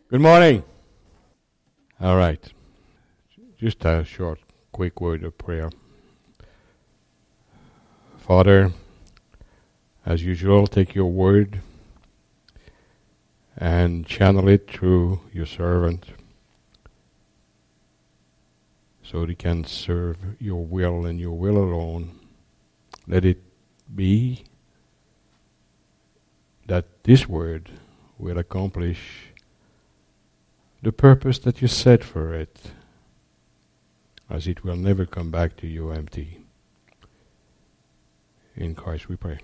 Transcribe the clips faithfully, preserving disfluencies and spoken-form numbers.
Good morning. All right. Just a short, quick word of prayer. Father, as usual, take your word and channel it through your servant so that he can serve your will and your will alone. Let it be that this word will accomplish the purpose that you set for it, as it will never come back to you empty. In Christ we pray.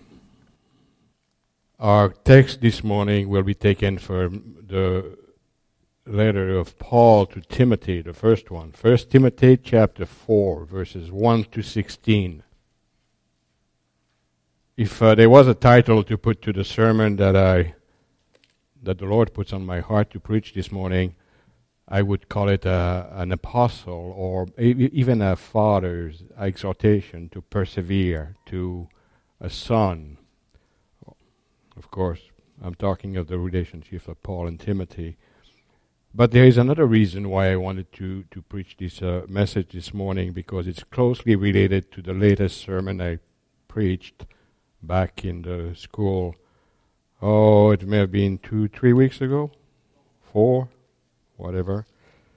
Our text this morning will be taken from the letter of Paul to Timothy, the first one. First Timothy chapter four, verses one to sixteen. If uh, there was a title to put to the sermon that I that the Lord puts on my heart to preach this morning, I would call it a, an apostle or e- even a father's exhortation to persevere, to a son. Of course, I'm talking of the relationship of Paul and Timothy. But there is another reason why I wanted to, to preach this uh, message this morning, because it's closely related to the latest sermon I preached back in the school. Oh, it may have been two, three weeks ago, four, whatever.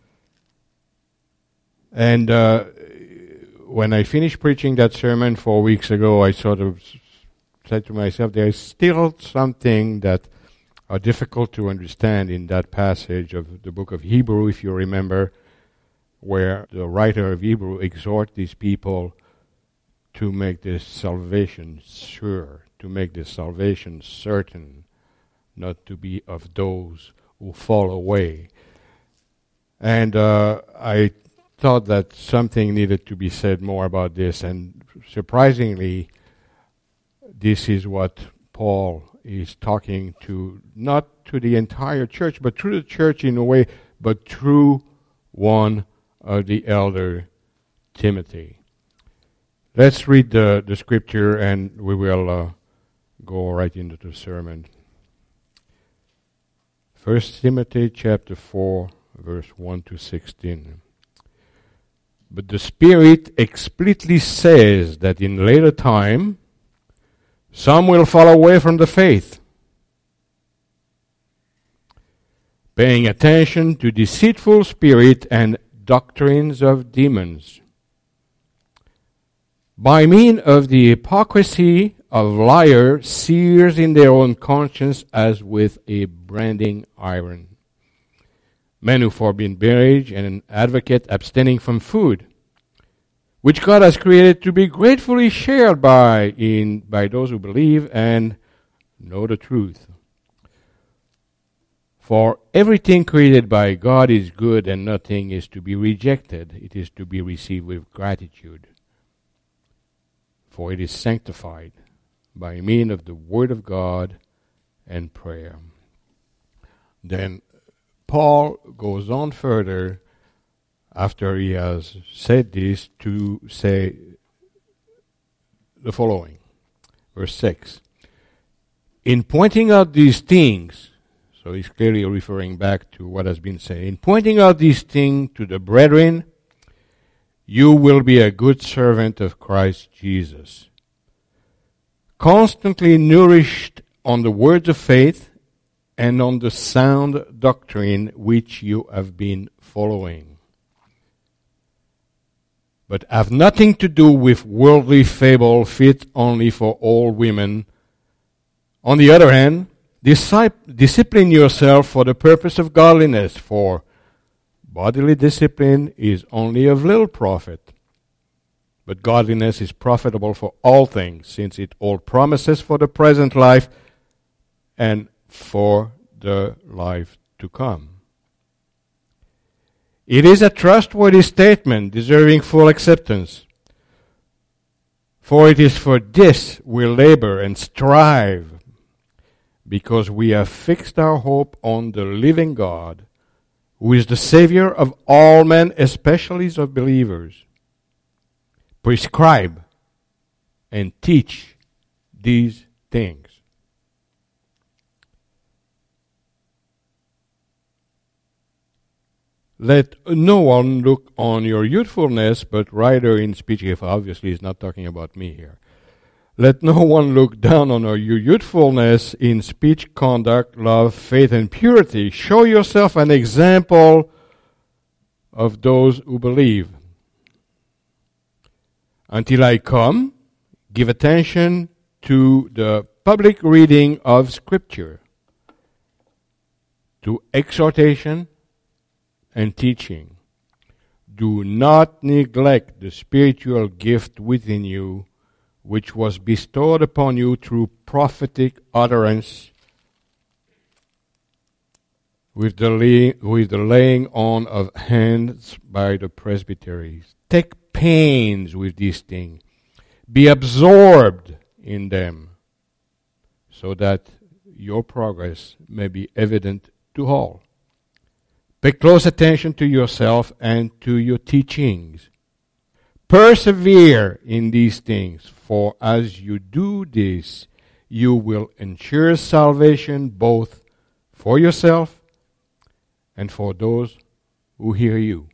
And uh, when I finished preaching that sermon four weeks ago, I sort of said to myself, there is still something that are difficult to understand in that passage of the book of Hebrew, if you remember, where the writer of Hebrew exhorts these people to make this salvation sure, to make this salvation certain, not to be of those who fall away. And uh, I thought that something needed to be said more about this, and surprisingly, this is what Paul is talking to, not to the entire church, but through the church in a way, but through one of the elder, Timothy. Let's read the, the scripture and we will uh, go right into the sermon. First Timothy chapter four, verse one to sixteen. But the Spirit explicitly says that in later time, some will fall away from the faith, paying attention to deceitful spirit and doctrines of demons, by means of the hypocrisy of liars seared in their own conscience as with a branding iron. Men who forbid marriage and an advocate abstaining from food, which God has created to be gratefully shared by in by those who believe and know the truth. For everything created by God is good, and nothing is to be rejected. It is to be received with gratitude. For it is sanctified by means of the Word of God and prayer. Then Paul goes on further after he has said this to say the following. Verse six. In pointing out these things, so he's clearly referring back to what has been said, in pointing out these things to the brethren, you will be a good servant of Christ Jesus, constantly nourished on the words of faith and on the sound doctrine which you have been following. But have nothing to do with worldly fable fit only for all women. On the other hand, discipline, discipline yourself for the purpose of godliness, for bodily discipline is only of little profit. But godliness is profitable for all things, since it all promises for the present life and for the life to come. It is a trustworthy statement deserving full acceptance. For it is for this we labor and strive, because we have fixed our hope on the living God, who is the Savior of all men, especially of believers. Prescribe and teach these things. Let no one look on your youthfulness, but rather in speech. If obviously he's not talking about me here. Let no one look down on your youthfulness in speech, conduct, love, faith, and purity. Show yourself an example of those who believe. Until I come, give attention to the public reading of Scripture, to exhortation and teaching. Do not neglect the spiritual gift within you, which was bestowed upon you through prophetic utterance, with the, lay, with the laying on of hands by the presbyteries. Take pains with these things. Be absorbed in them, so that your progress may be evident to all. Pay close attention to yourself and to your teachings. Persevere in these things, for as you do this, you will ensure salvation both for yourself and for those who hear you.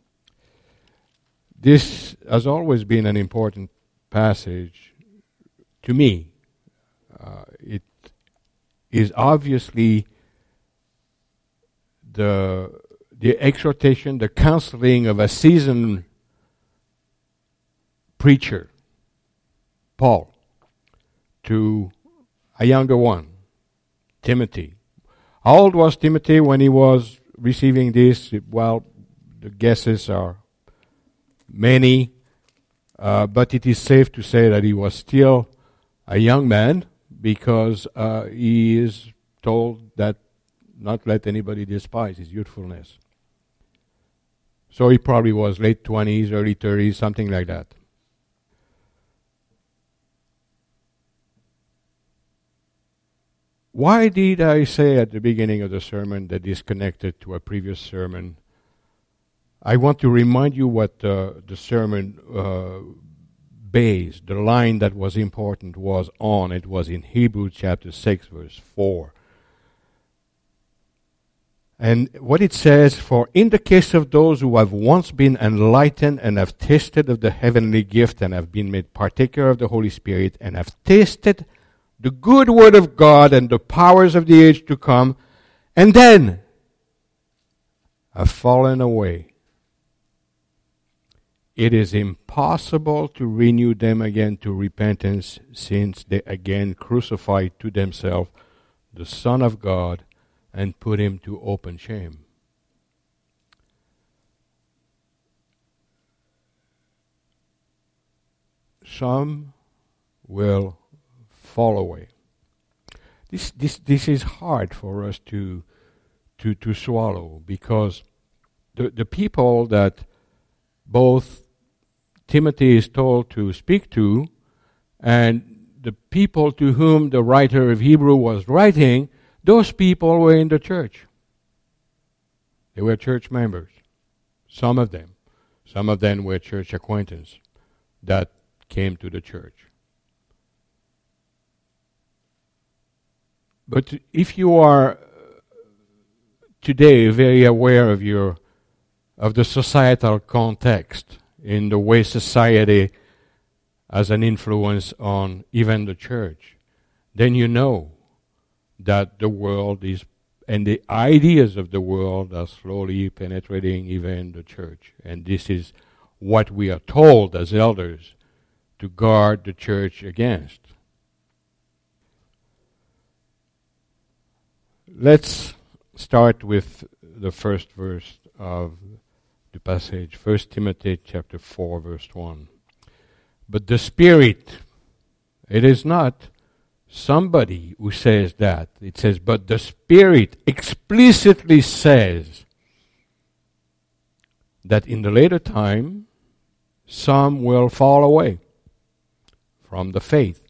This has always been an important passage to me. Uh, it is obviously the the exhortation, the counseling of a seasoned preacher, Paul, to a younger one, Timothy. How old was Timothy when he was receiving this? Well, the guesses are many, uh, but it is safe to say that he was still a young man, because uh, he is told that not let anybody despise his youthfulness. So he probably was late twenties, early thirties, something like that. Why did I say at the beginning of the sermon that is connected to a previous sermon? I want to remind you what uh, the sermon uh, base, the line that was important was on. It was in Hebrews chapter six, verse four. And what it says, for in the case of those who have once been enlightened and have tasted of the heavenly gift and have been made partaker of the Holy Spirit and have tasted the good word of God and the powers of the age to come, and then have fallen away, it is impossible to renew them again to repentance, since they again crucified to themselves the Son of God and put him to open shame. Some will fall away. This this this is hard for us to to to swallow, because the the people that both Timothy is told to speak to, and the people to whom the writer of Hebrew was writing, those people were in the church. They were church members. Some of them. Some of them were church acquaintances that came to the church. But if you are today very aware of your of the societal context, in the way society has an influence on even the church, then you know that the world is, and the ideas of the world are slowly penetrating even the church. And this is what we are told as elders to guard the church against. Let's start with the first verse of the passage, First Timothy chapter four, verse one. But the Spirit, it is not somebody who says that. It says, but the Spirit explicitly says that in the later time, some will fall away from the faith,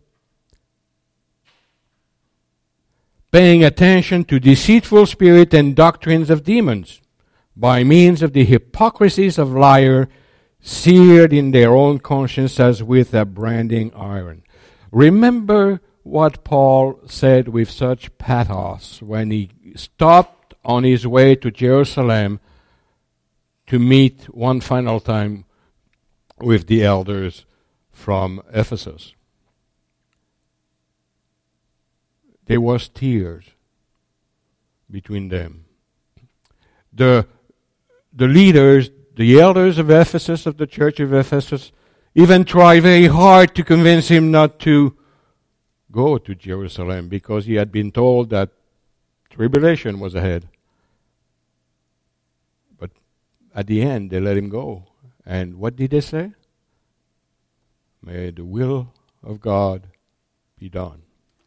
paying attention to deceitful spirit and doctrines of demons, by means of the hypocrisies of liars, seared in their own conscience as with a branding iron. Remember what Paul said with such pathos when he stopped on his way to Jerusalem to meet one final time with the elders from Ephesus. There was tears between them. The, the leaders, the elders of Ephesus, of the church of Ephesus, even tried very hard to convince him not to go to Jerusalem because he had been told that tribulation was ahead. But at the end, they let him go. And what did they say? May the will of God be done.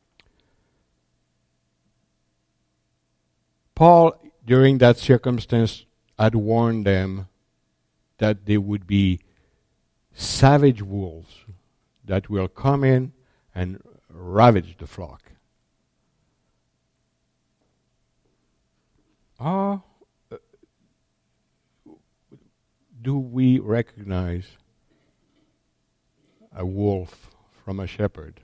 Paul, during that circumstance, had warned them that there would be savage wolves that will come in and ravage the flock. Ah, uh, do we recognize a wolf from a shepherd?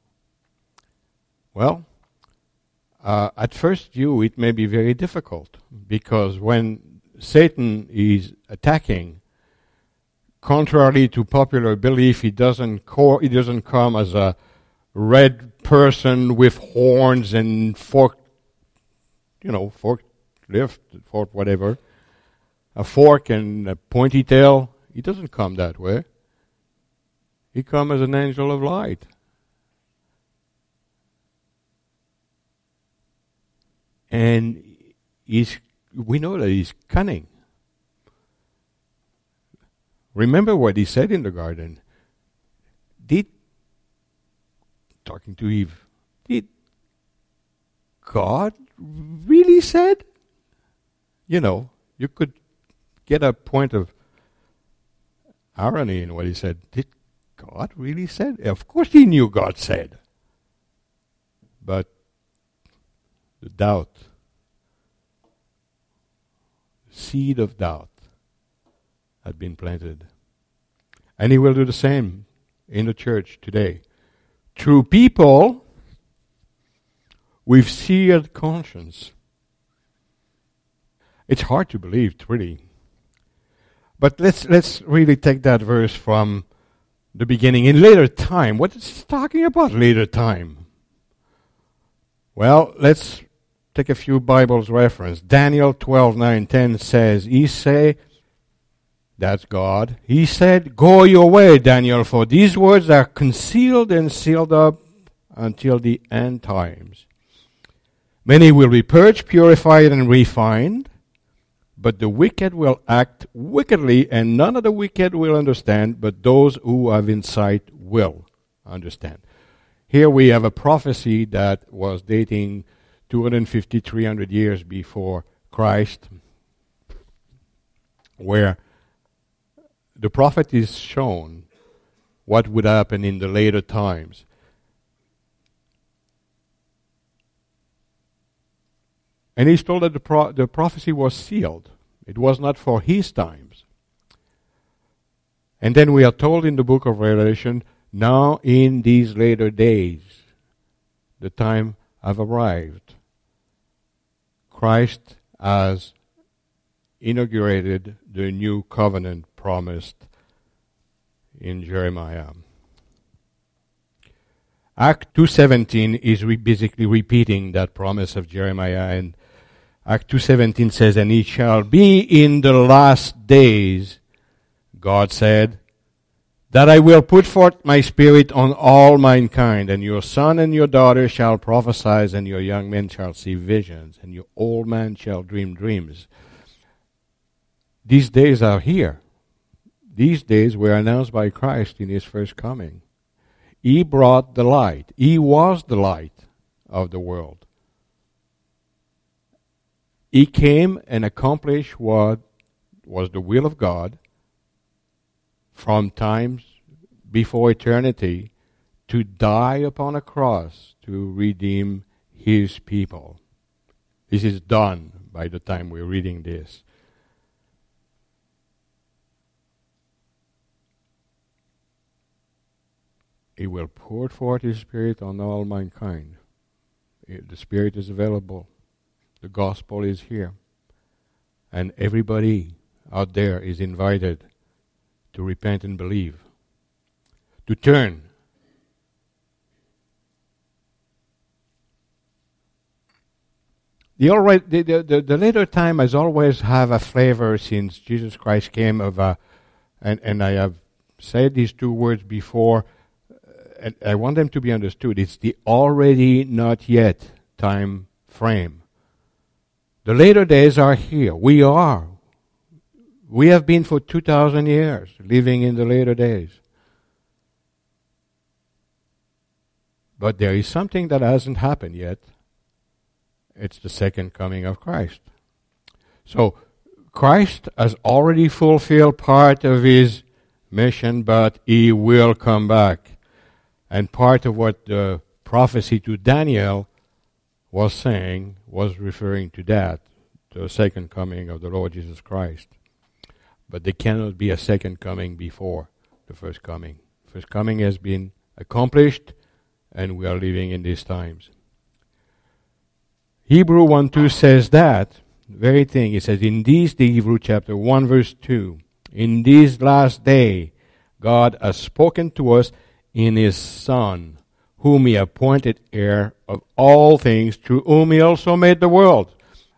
Well, uh, at first view, it may be very difficult because when Satan is attacking, contrary to popular belief, he doesn't co- he doesn't come as a red person with horns and forked, you know, forked lift, forked whatever, a fork and a pointy tail. He doesn't come that way. He comes as an angel of light. And he's, we know that he's cunning. Remember what he said in the garden. Did, talking to Eve, did God really said? You know, you could get a point of irony in what he said. Did God really said? Of course he knew God said. But the doubt, the seed of doubt had been planted. And he will do the same in the church today. Through people with seared conscience. It's hard to believe, really. But let's let's really take that verse from the beginning. In later time, what is it talking about later time? Well, let's take a few Bibles reference. Daniel twelve, nine, ten says, He say, that's God, He said, Go your way, Daniel, for these words are concealed and sealed up until the end times. Many will be purged, purified, and refined, but the wicked will act wickedly, and none of the wicked will understand, but those who have insight will understand. Here we have a prophecy that was dating two hundred fifty, three hundred years before Christ, where the prophet is shown what would happen in the later times. And he's told that the, pro- the prophecy was sealed. It was not for his times. And then we are told in the book of Revelation, now in these later days, the time have arrived. Christ has inaugurated the new covenant promised in Jeremiah. Act two seventeen is re- basically repeating that promise of Jeremiah, and Act two seventeen says, And it shall be in the last days, God said, that I will put forth my spirit on all mankind, and your son and your daughter shall prophesy, and your young men shall see visions, and your old man shall dream dreams. These days are here. These days were announced by Christ in his first coming. He brought the light. He was the light of the world. He came and accomplished what was the will of God from times before eternity to die upon a cross to redeem his people. This is done by the time we're reading this. He will pour forth his Spirit on all mankind. The Spirit is available. The gospel is here. And everybody out there is invited to repent and believe, to turn. The, already, the, the, the later time has always have a flavor since Jesus Christ came of a, and, and I have said these two words before, and I want them to be understood. It's the already not yet time frame. The later days are here. We are. We have been for two thousand years living in the later days. But there is something that hasn't happened yet. It's the second coming of Christ. So Christ has already fulfilled part of his mission, but he will come back. And part of what the prophecy to Daniel was saying was referring to that, the second coming of the Lord Jesus Christ. But there cannot be a second coming before the first coming. First coming has been accomplished, and we are living in these times. Hebrew one two says that very thing. It says, in these, the Hebrew chapter one verse two, in this last day, God has spoken to us in his Son, whom he appointed heir of all things, through whom he also made the world.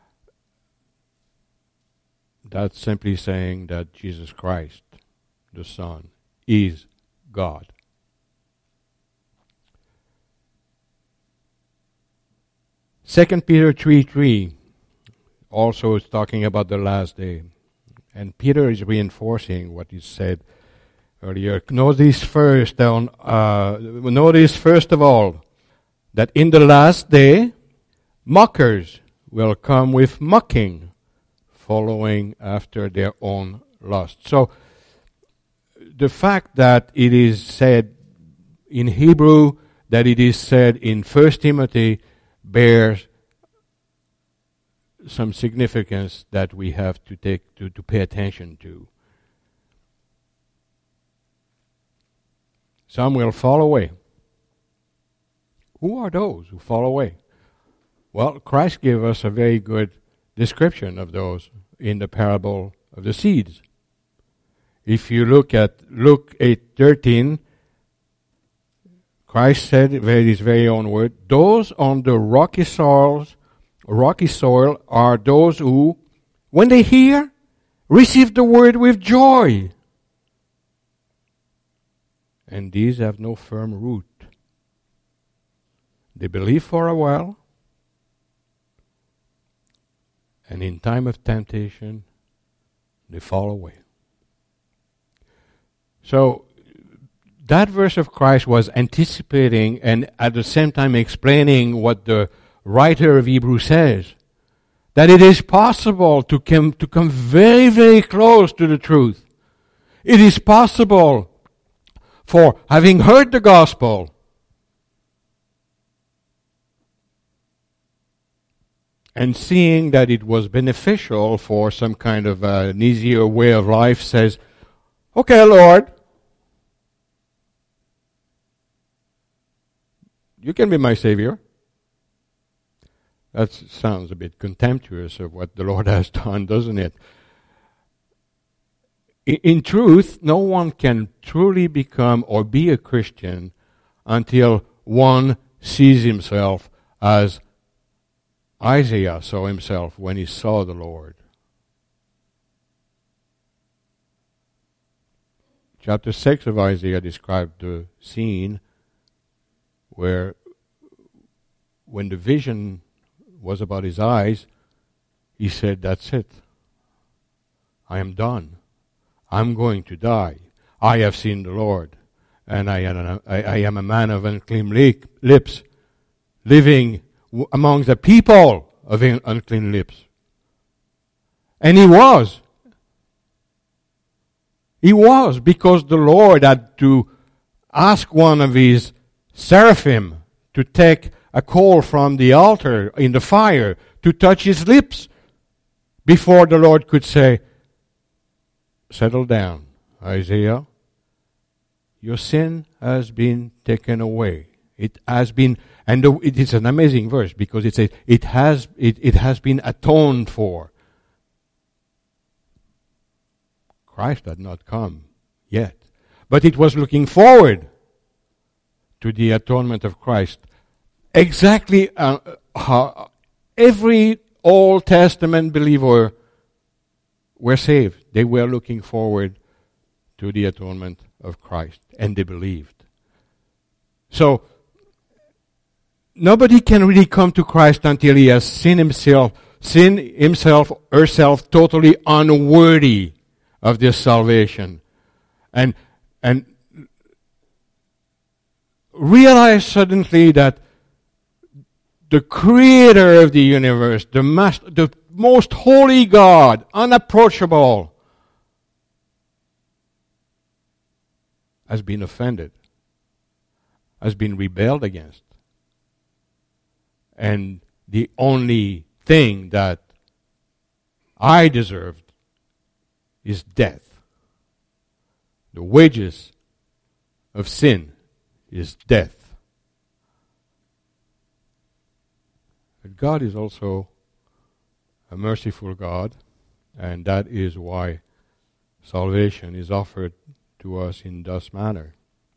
That's simply saying that Jesus Christ, the Son, is God. Second Peter three three also is talking about the last day. And Peter is reinforcing what he said earlier. Notice first, on, uh, notice first of all, that in the last day, mockers will come with mocking, following after their own lust. So, the fact that it is said in Hebrew, that it is said in First Timothy, bears some significance that we have to take to, to pay attention to. Some will fall away. Who are those who fall away? Well, Christ gave us a very good description of those in the parable of the seeds. If you look at Luke eight thirteen, Christ said, with his very own word, those on the rocky soils, rocky soil are those who, when they hear, receive the word with joy. And these have no firm root. They believe for a while, and in time of temptation, they fall away. So, that verse of Christ was anticipating and at the same time explaining what the writer of Hebrews says. That it is possible to come, to come very, very close to the truth. It is possible for having heard the gospel and seeing that it was beneficial for some kind of uh, an easier way of life, says, okay, Lord, you can be my Savior. That sounds a bit contemptuous of what the Lord has done, doesn't it? In, in truth, no one can truly become or be a Christian until one sees himself as Isaiah saw himself when he saw the Lord. Chapter six of Isaiah described the scene where when the vision was about his eyes, he said, that's it. I am done. I'm going to die. I have seen the Lord, and I am a, I, I am a man of unclean lips, living w- among the people of in- unclean lips. And he was. He was, because the Lord had to ask one of his seraphim to take a coal from the altar in the fire to touch his lips before the Lord could say, settle down, Isaiah. Your sin has been taken away. It has been, and the, it is an amazing verse because it says it has it, it has been atoned for. Christ had not come yet. But it was looking forward to the atonement of Christ. Exactly uh, how every Old Testament believer were saved. They were looking forward to the atonement of Christ, and they believed. So, nobody can really come to Christ until he has seen himself, seen himself, herself totally unworthy of this salvation. And, and realize suddenly that the creator of the universe, the, master, the most holy God, unapproachable, has been offended, has been rebelled against. And the only thing that I deserved is death. The wages of sin is death. But God is also a merciful God, and that is why salvation is offered to us in this manner.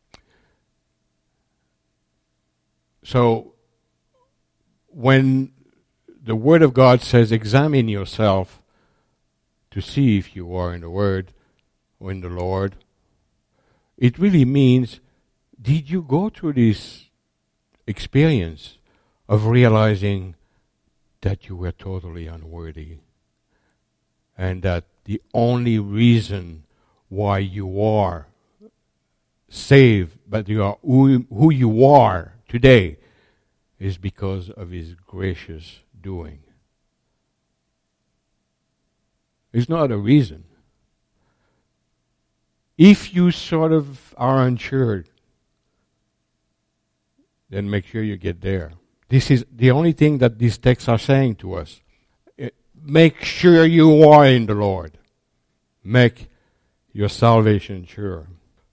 So, when the Word of God says, examine yourself to see if you are in the Word or in the Lord, it really means, did you go through this experience of realizing that you were totally unworthy, and that the only reason why you are saved, but you are who, who you are today, is because of His gracious doing. It's not a reason. If you sort of are unsure, then make sure you get there. This is the only thing that these texts are saying to us. Make sure you are in the Lord. Make your salvation sure.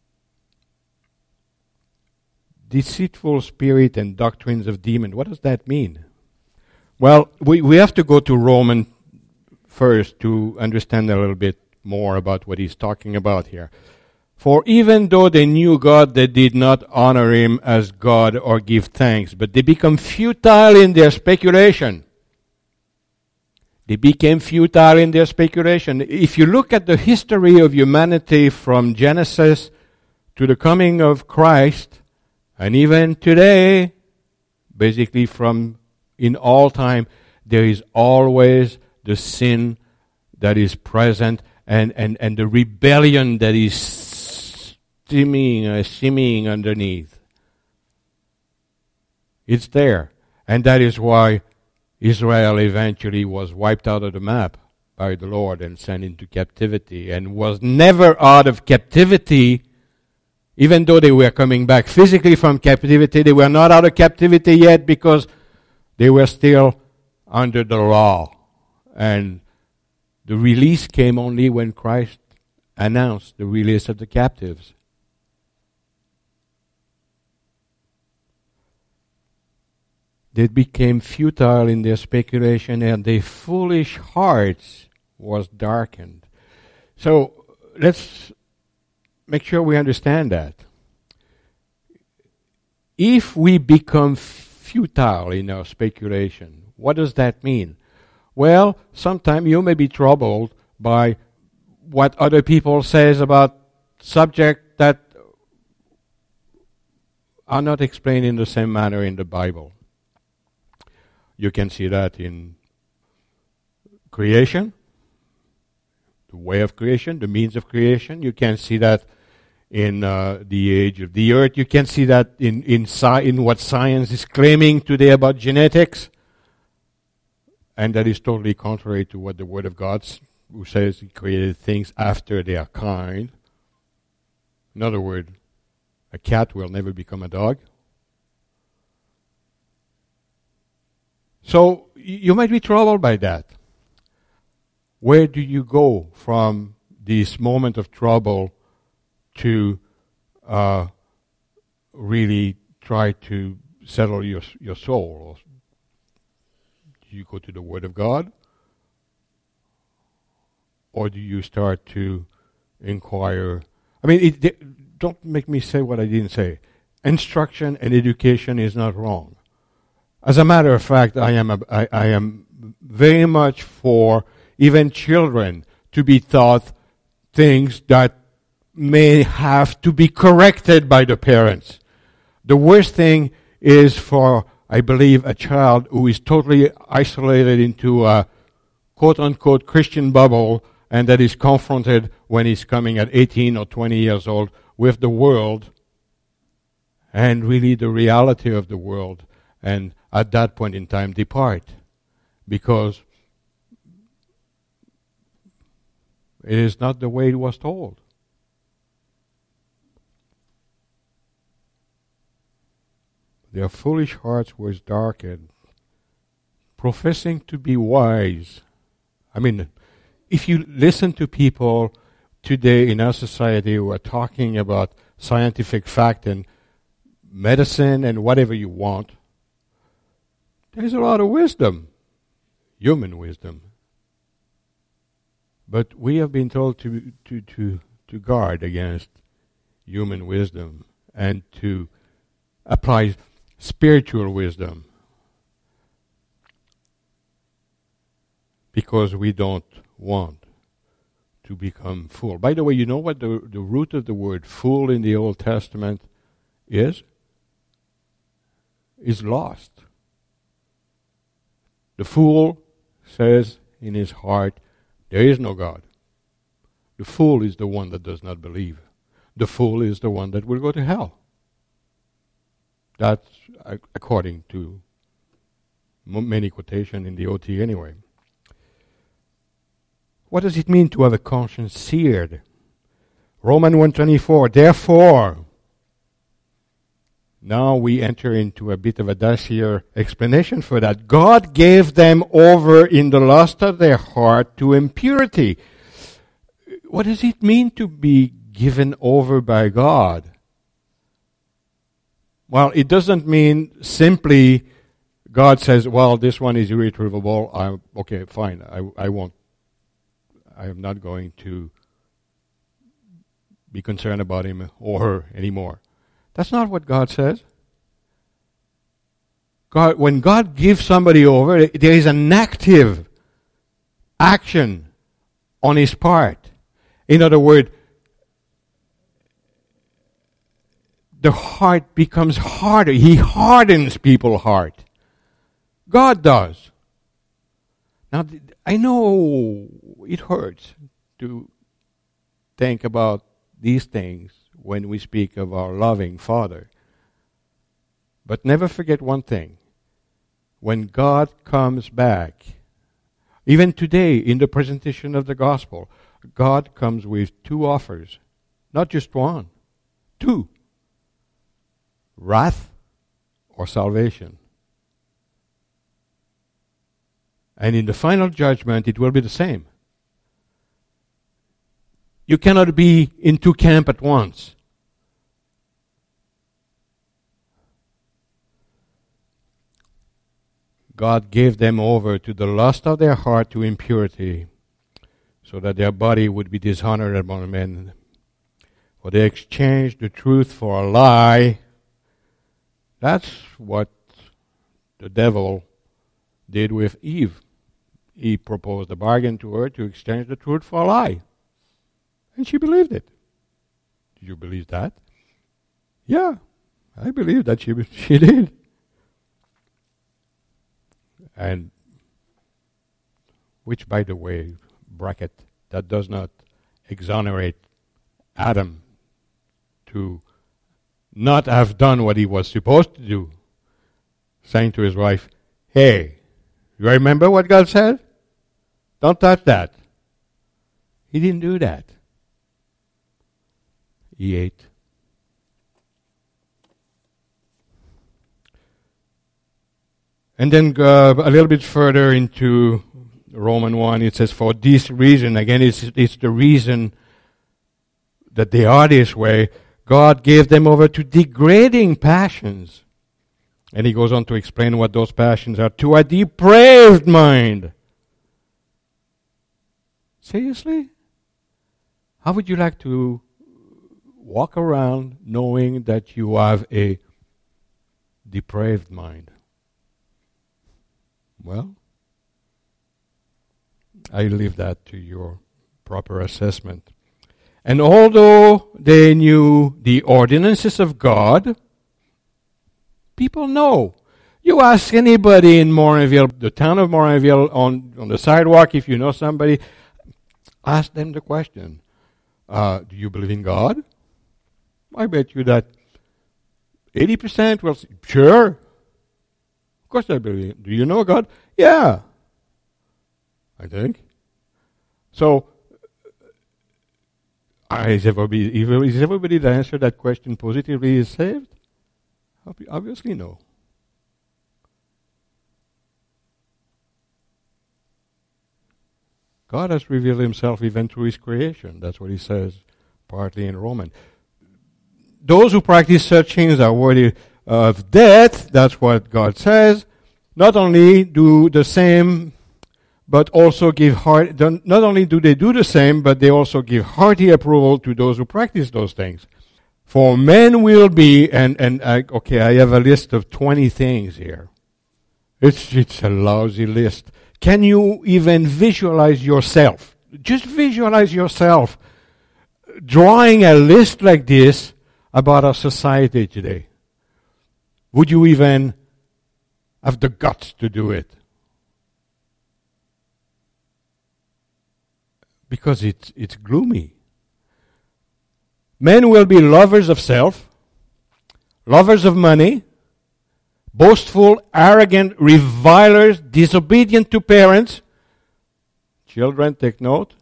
Deceitful spirit and doctrines of demons. What does that mean? Well, we, we have to go to Romans first to understand a little bit more about what he's talking about here. For even though they knew God, they did not honor Him as God or give thanks, but they become futile in their speculation. They became futile in their speculation. If you look at the history of humanity from Genesis to the coming of Christ, and even today, basically from in all time, there is always the sin that is present, and, and, and the rebellion that is steaming, uh, simmering underneath. It's there. And that is why Israel eventually was wiped out of the map by the Lord and sent into captivity, and was never out of captivity. Even though they were coming back physically from captivity, they were not out of captivity yet because they were still under the law. And the release came only when Christ announced the release of the captives. They became futile in their speculation, and their foolish hearts was darkened. So let's make sure we understand that. If we become futile in our speculation, what does that mean? Well, sometimes you may be troubled by what other people says about subjects that are not explained in the same manner in the Bible. You can see that in creation, the way of creation, the means of creation. You can see that in uh, the age of the earth. You can see that in in, sci- in what science is claiming today about genetics. And that is totally contrary to what the Word of God, who says He created things after their kind. In other words, a cat will never become a dog. So you might be troubled by that. Where do you go from this moment of trouble to uh, really try to settle your your soul? Do you go to the Word of God? Or do you start to inquire. I mean, it, it, don't make me say what I didn't say. Instruction and education is not wrong. As a matter of fact, I am a, I, I am very much for even children to be taught things that may have to be corrected by the parents. The worst thing is for, I believe, a child who is totally isolated into a quote-unquote Christian bubble and that is confronted when he's coming at eighteen or twenty years old with the world and really the reality of the world, and at that point in time depart, because it is not the way it was told. Their foolish hearts were darkened, professing to be wise. I mean, if you listen to people today in our society who are talking about scientific fact and medicine and whatever you want, there's a lot of wisdom, human wisdom. But we have been told to, to, to, to guard against human wisdom and to apply spiritual wisdom, because we don't want to become fool. By the way, you know what the, the root of the word fool in the Old Testament is? Is lost. The fool says in his heart, there is no God. The fool is the one that does not believe. The fool is the one that will go to hell. That's uh, according to m- many quotations in the O T anyway. What does it mean to have a conscience seared? Romans one twenty-four, therefore, now we enter into a bit of a dossier explanation for that. God gave them over in the lust of their heart to impurity. What does it mean to be given over by God? Well, it doesn't mean simply God says, well, this one is irretrievable. I'm, okay, fine. I, I won't. I am not going to be concerned about him or her anymore. That's not what God says. God, when God gives somebody over, there is an active action on his part. In other words, the heart becomes harder. He hardens people's heart. God does. Now, I know it hurts to think about these things when we speak of our loving Father. But never forget one thing. When God comes back, even today in the presentation of the gospel, God comes with two offers. Not just one. Two. Wrath or salvation. And in the final judgment, it will be the same. You cannot be in two camps at once. God gave them over to the lust of their heart to impurity, so that their body would be dishonored among men. For they exchanged the truth for a lie. That's what the devil did with Eve. He proposed a bargain to her to exchange the truth for a lie. And she believed it. Did you believe that? Yeah, I believe that she, she did. And which, by the way, bracket, that does not exonerate Adam to not have done what he was supposed to do, saying to his wife, hey, you remember what God said? Don't touch that. He didn't do that. He ate. And then uh, a little bit further into Romans one, it says, for this reason, again, it's, it's the reason that they are this way, God gave them over to degrading passions. And he goes on to explain what those passions are. To a depraved mind. Seriously? How would you like to walk around knowing that you have a depraved mind? Well, I leave that to your proper assessment. And although they knew the ordinances of God, people know. You ask anybody in Morinville, the town of Morinville, on, on the sidewalk, if you know somebody, ask them the question, uh, do you believe in God? I bet you that eighty percent will say, sure. Of course I believe. Do you know God? Yeah. I think. So, uh, is, everybody, is everybody that answered that question positively is saved? Obviously no. God has revealed himself even through his creation. That's what he says partly in Romans. Those who practice such things are worthy of death. That's what God says. Not only do the same, but also give heart, not only do they do the same, but they also give hearty approval to those who practice those things. For men will be, and, and I, okay, I have a list of twenty things here. It's, it's a lousy list. Can you even visualize yourself? Just visualize yourself drawing a list like this about our society today. Would you even have the guts to do it? Because it's, it's gloomy. Men will be lovers of self, lovers of money, boastful, arrogant, revilers, disobedient to parents. Children, take note.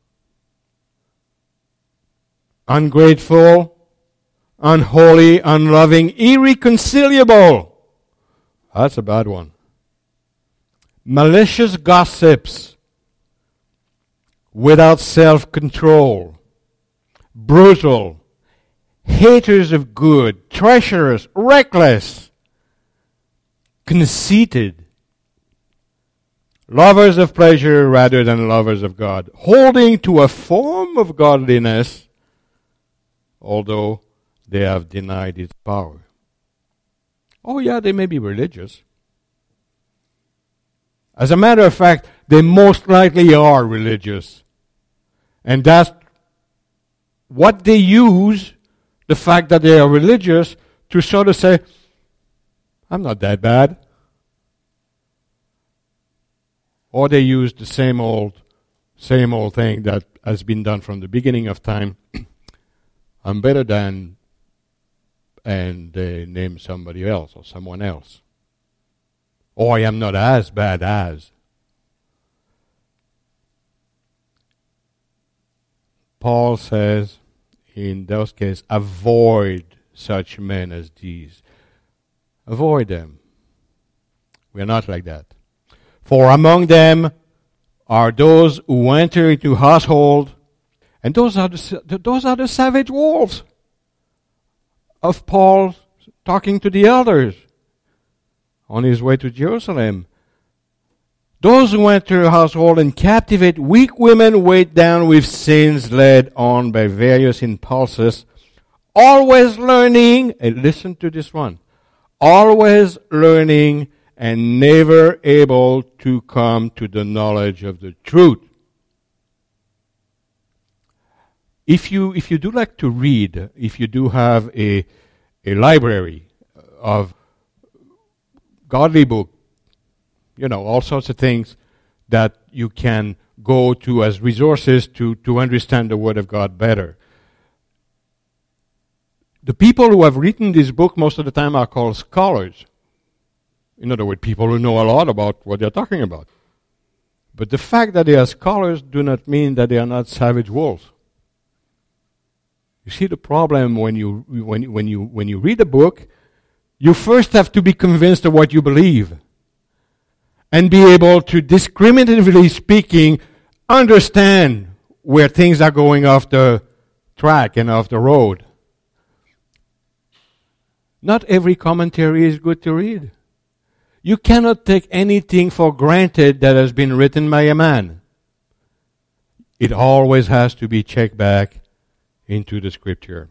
Ungrateful, unholy, unloving, irreconcilable. That's a bad one. Malicious gossips, without self-control, brutal, haters of good, treacherous, reckless, conceited, lovers of pleasure rather than lovers of God, holding to a form of godliness, although they have denied its power. Oh yeah, they may be religious. As a matter of fact, they most likely are religious. And that's what they use, the fact that they are religious, to sort of say, I'm not that bad. Or they use the same old, same old thing that has been done from the beginning of time. I'm better than, and they name somebody else or someone else. Or I am not as bad as. Paul says, in those cases, avoid such men as these. Avoid them. We are not like that. For among them are those who enter into household, and those are the, those are the savage wolves of Paul talking to the elders on his way to Jerusalem. Those who enter a household and captivate weak women weighed down with sins led on by various impulses, always learning, and listen to this one, always learning and never able to come to the knowledge of the truth. If you if you do like to read, if you do have a a library of godly book, you know, all sorts of things that you can go to as resources to, to understand the Word of God better. The people who have written this book most of the time are called scholars. In other words, people who know a lot about what they're talking about. But the fact that they are scholars do not mean that they are not savage wolves. You see the problem when you when when you when you read a book, you first have to be convinced of what you believe. And be able to, discriminatively speaking, understand where things are going off the track and off the road. Not every commentary is good to read. You cannot take anything for granted that has been written by a man. it always has to be checked back into the Scripture.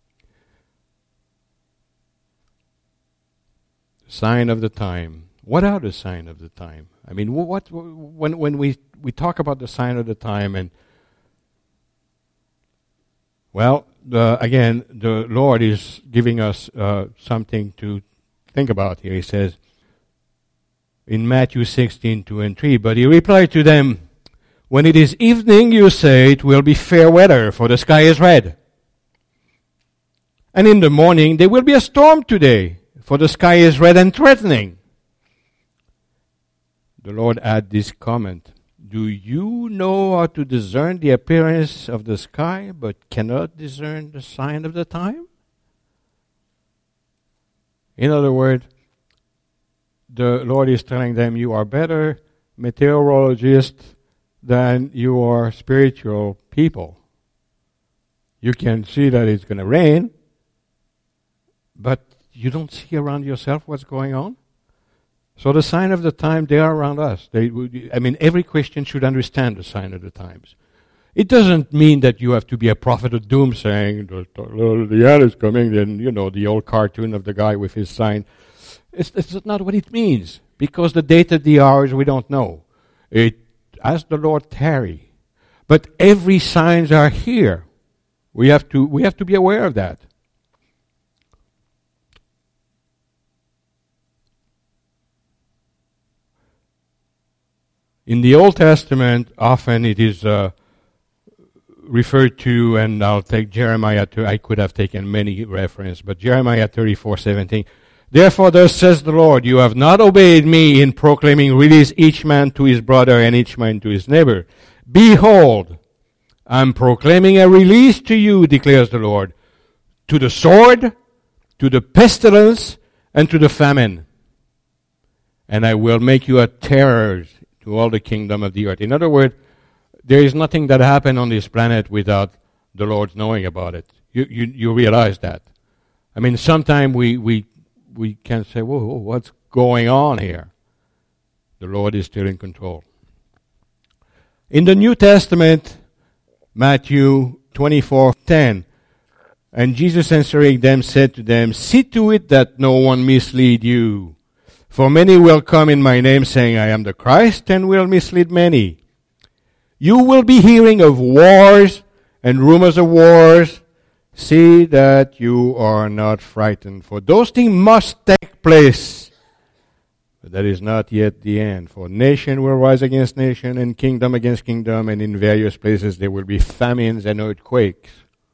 Sign of the time. What are the sign of the time? I mean, what when when we we talk about the sign of the time, and well, the, again, the Lord is giving us uh, something to think about here. He says in Matthew sixteen, two and three, but he replied to them, when it is evening, you say it will be fair weather, for the sky is red. And in the morning, there will be a storm today, for the sky is red and threatening. The Lord added this comment, do you know how to discern the appearance of the sky, but cannot discern the sign of the time? In other words, the Lord is telling them, you are better meteorologists than you are spiritual people. You can see that it's going to rain, but you don't see around yourself what's going on. So the sign of the time, they are around us. They, I mean, every Christian should understand the sign of the times. It doesn't mean that you have to be a prophet of doom saying, the, the, the end is coming, then, you know, the old cartoon of the guy with his sign. It's, it's not what it means, because the date of the hours we don't know. It, as the Lord tarry. But every signs are here. We have to, we have to be aware of that. In the Old Testament, often it is uh, referred to, and I'll take Jeremiah, to, I could have taken many references, but Jeremiah thirty-four seventeen. Therefore thus says the Lord, you have not obeyed me in proclaiming, release each man to his brother and each man to his neighbor. Behold, I'm proclaiming a release to you, declares the Lord, to the sword, to the pestilence, and to the famine. And I will make you a terror to all the kingdom of the earth. In other words, there is nothing that happened on this planet without the Lord knowing about it. You you, you realize that. I mean, sometimes we, we, we can say, whoa, whoa, what's going on here? The Lord is still in control. In the New Testament, Matthew twenty-four ten, and Jesus answering them said to them, see to it that no one mislead you. For many will come in my name, saying, I am the Christ, and will mislead many. You will be hearing of wars and rumors of wars. See that you are not frightened, for those things must take place. But that is not yet the end. For nation will rise against nation, and kingdom against kingdom, and in various places there will be famines and earthquakes.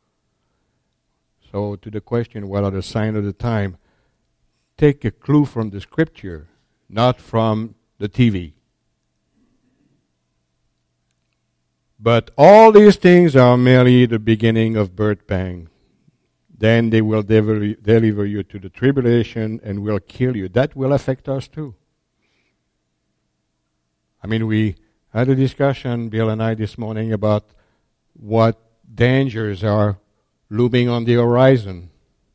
So to the question, what are the signs of the time? Take a clue from the Scripture, not from the T V. But all these things are merely the beginning of birth pang. Then they will deliver, deliver you to the tribulation and will kill you. That will affect us too. I mean, we had a discussion, Bill and I, this morning about what dangers are looming on the horizon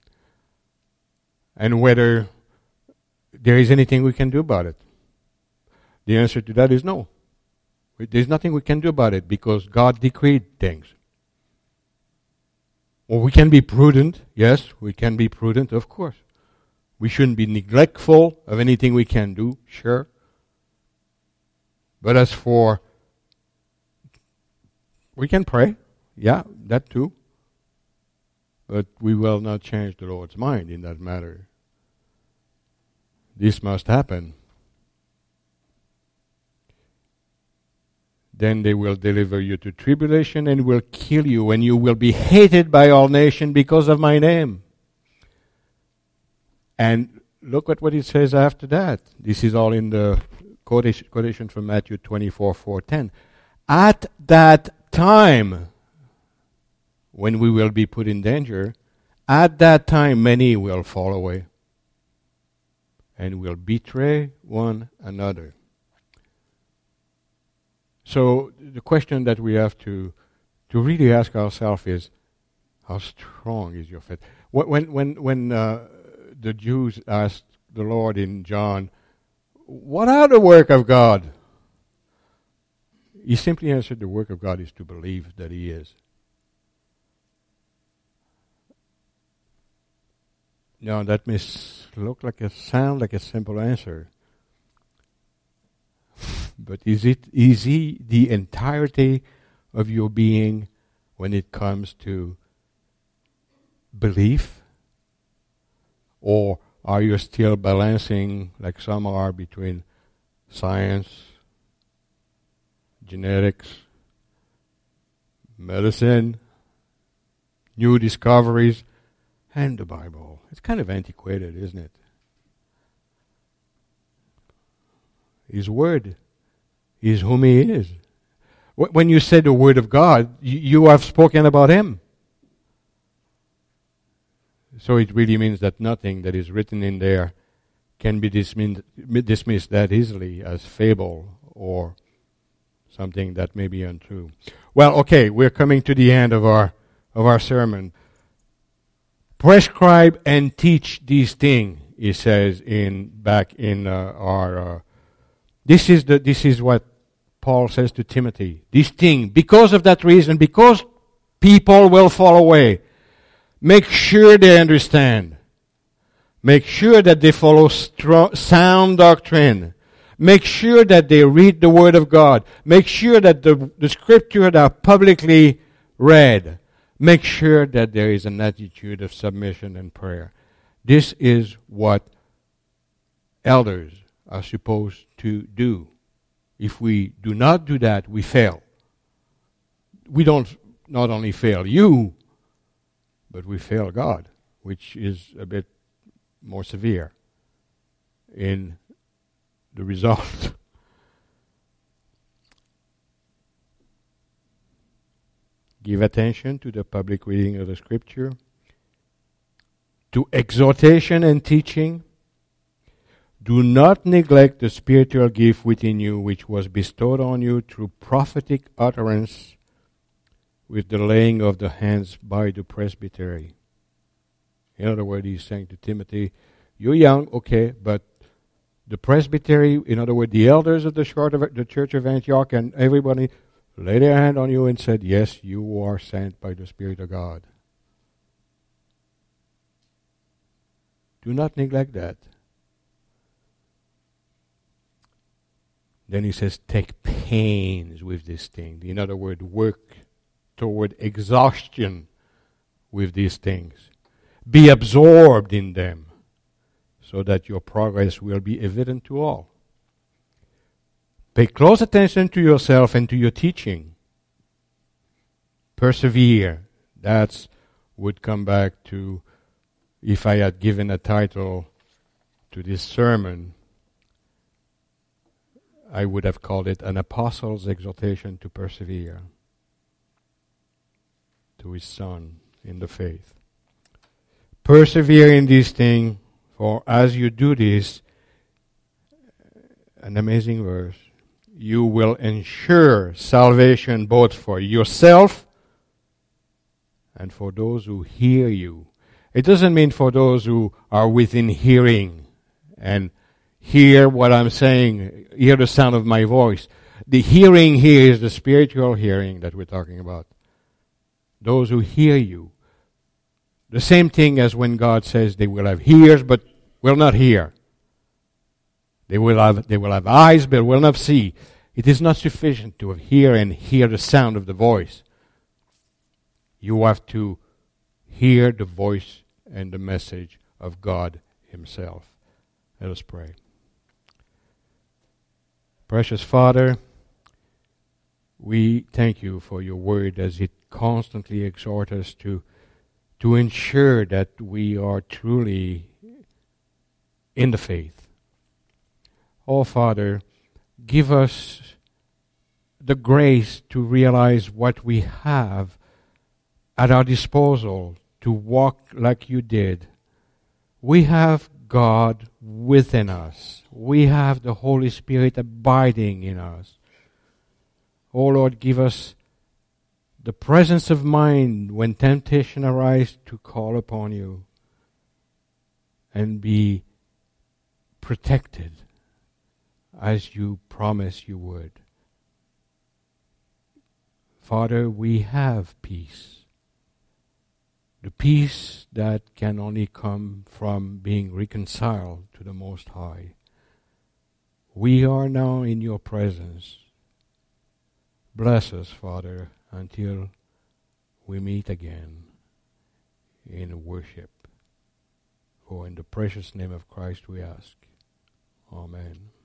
and whether there is anything we can do about it. The answer to that is no. There's nothing we can do about it because God decreed things. Well, we can be prudent. Yes, we can be prudent, of course. We shouldn't be neglectful of anything we can do, sure. But as for, we can pray. Yeah, that too. But we will not change the Lord's mind in that matter. This must happen. Then they will deliver you to tribulation and will kill you, and you will be hated by all nations because of my name. And look at what it says after that. This is all in the quotation, quotation from Matthew twenty-four, four, ten. At that time, when we will be put in danger, at that time many will fall away and will betray one another. So the question that we have to to really ask ourselves is, how strong is your faith? When when when uh, the Jews asked the Lord in John, what are the work of God? He simply answered, the work of God is to believe that He is. Now that may look like a sound like a simple answer. But is it is He the entirety of your being when it comes to belief? Or are you still balancing, like some are, between science, genetics, medicine, new discoveries, and the Bible? It's kind of antiquated, isn't it? His Word is whom He is. When you say the Word of God, you have spoken about Him. So it really means that nothing that is written in there can be dismissed, dismissed that easily as fable or something that may be untrue. Well, okay, we're coming to the end of our of our sermon. Prescribe and teach these things, he says in back in uh, our. Uh, this is the this is what Paul says to Timothy. This thing, because of that reason, because people will fall away. Make sure they understand. Make sure that they follow strong, sound doctrine. Make sure that they read the Word of God. Make sure that the, the Scriptures are publicly read. Make sure that there is an attitude of submission and prayer. This is what elders are supposed to do. If we do not do that, we fail. We don't not only fail you, but we fail God, which is a bit more severe in the result. Give attention to the public reading of the Scripture, to exhortation and teaching. Do not neglect the spiritual gift within you, which was bestowed on you through prophetic utterance with the laying of the hands by the presbytery. In other words, he's saying to Timothy, you're young, okay, but the presbytery, in other words, the elders of the church of Antioch and everybody laid their hand on you and said, yes, you are sent by the Spirit of God. Do not neglect that. Then he says, take pains with this thing. In other words, work toward exhaustion with these things. Be absorbed in them so that your progress will be evident to all. Pay close attention to yourself and to your teaching. Persevere. That would come back to, if I had given a title to this sermon, I would have called it An Apostle's Exhortation to Persevere, to his son in the faith. Persevere in this thing, for as you do this, an amazing verse, you will ensure salvation both for yourself and for those who hear you. It doesn't mean for those who are within hearing and hear what I'm saying, hear the sound of my voice. The hearing here is the spiritual hearing that we're talking about. Those who hear you. The same thing as when God says they will have ears but will not hear. They will have they will have eyes but will not see. It is not sufficient to hear and hear the sound of the voice. You have to hear the voice and the message of God Himself. Let us pray. Precious Father, we thank you for your word as it constantly exhorts us to, to ensure that we are truly in the faith. Oh, Father, give us the grace to realize what we have at our disposal to walk like you did. We have God within us. We have the Holy Spirit abiding in us. Oh Lord, give us the presence of mind when temptation arises to call upon you and be protected as you promise you would. Father, we have peace. The peace that can only come from being reconciled to the Most High. We are now in your presence. Bless us, Father, until we meet again in worship. For in the precious name of Christ we ask. Amen.